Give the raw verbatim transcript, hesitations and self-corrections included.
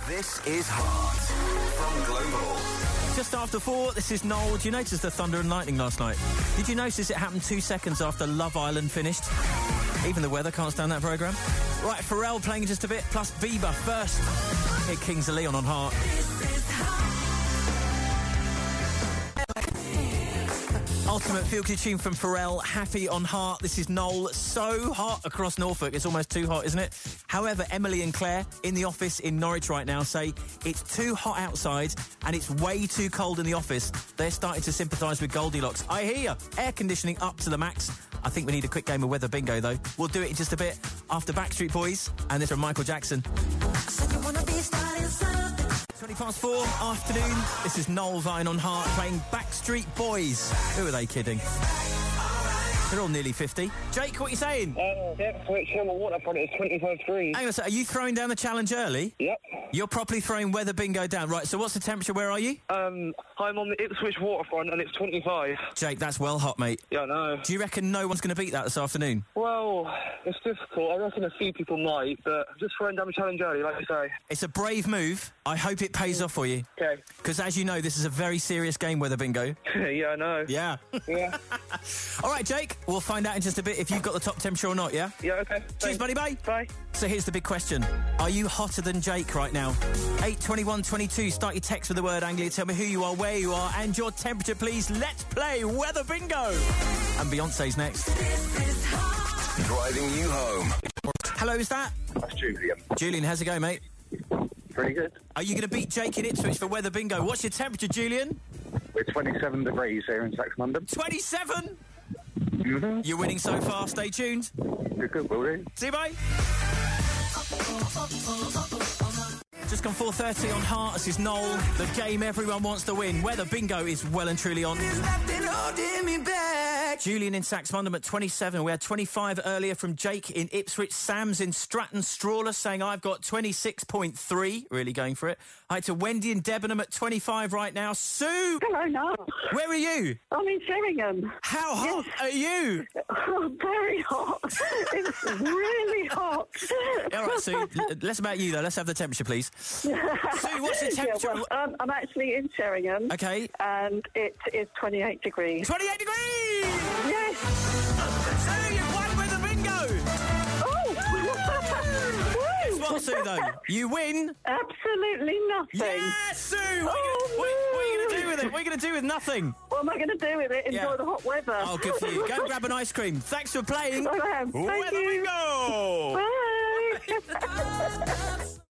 This is Heart from Global. Just after four, this is Noel. Did you notice the thunder and lightning last night? Did you notice it happened two seconds after Love Island finished? Even the weather can't stand that programme. Right, Pharrell playing in just a bit, plus Bieber first. Here, Kings of Leon on Heart. Ultimate feel-good tune from Pharrell, Happy on Heart. This is Noel. So hot across Norfolk. It's almost too hot, isn't it? However, Emily and Claire in the office in Norwich right now say it's too hot outside and it's way too cold in the office. They're starting to sympathise with Goldilocks. I hear you. Air conditioning up to the max. I think we need a quick game of Weather Bingo, though. We'll do it in just a bit after Backstreet Boys and this from Michael Jackson. twenty past four, afternoon. This is Noel Vine on Heart playing Backstreet Boys. Who are they kidding? They're all nearly fifty. Jake, what are you saying? Uh, yeah, switch on the waterfront. It's twenty-five degrees. Hang on a sec, are you throwing down the challenge early? Yep. You're properly throwing Weather Bingo down. Right, so what's the temperature? Where are you? Um, I'm on the Ipswich waterfront and it's twenty-five. Jake, that's well hot, mate. Yeah, I know. Do you reckon no one's going to beat that this afternoon? Well, it's difficult. I reckon a few people might, but just throwing down the challenge early, like you say. It's a brave move. I hope it pays off for you. Okay. Because as you know, this is a very serious game, Weather Bingo. Yeah, I know. Yeah. Yeah. All right, Jake, we'll find out in just a bit if you've got the top temperature or not, yeah? Yeah, okay. Cheers, Thanks. buddy, bye. Bye. So here's the big question. Are you hotter than Jake right now? eight twenty-one twenty-two. Start your text with the word Anglia. Tell me who you are, where you are, and your temperature, please. Let's play Weather Bingo. And Beyonce's next. Driving you home. Hello, is that? That's Julian. Julian, how's it going, mate? Pretty good. Are you going to beat Jake in Ipswich for Weather Bingo? What's your temperature, Julian? We're twenty-seven degrees here in Saxmundham. twenty-seven? Mm-hmm. You're winning so far. Stay tuned. You're good, will do. See you, bye. Just gone four thirty on Heart. This is Noel. The game everyone wants to win. Weather Bingo is well and truly on. Julian in Saxmundham at twenty-seven. We had twenty-five earlier from Jake in Ipswich. Sam's in Stratton Strawler saying I've got twenty-six point three. Really going for it. Hi to Wendy in Debenham at twenty-five right now. Sue! Hello, Noel. Where are you? I'm in Sheringham. How hot yes. are you? Oh, very hot. It's really hot. All right, Sue. Less about you, though. Let's have the temperature, please. Sue, what's the temperature? Yeah, well, um, I'm actually in Sheringham. Okay. And it is twenty-eight degrees. twenty-eight degrees! Yes. Sue, you won with the bingo! Oh! Guess what, Sue, though? You win. Absolutely nothing. Yes, Sue! What, oh, are you, what, what are you going to do with it? What are you going to do with nothing? What am I going to do with it? Enjoy yeah. the hot weather. Oh, good for you. Go and grab an ice cream. Thanks for playing. I am. Thank Weather you. Bingo! Bye.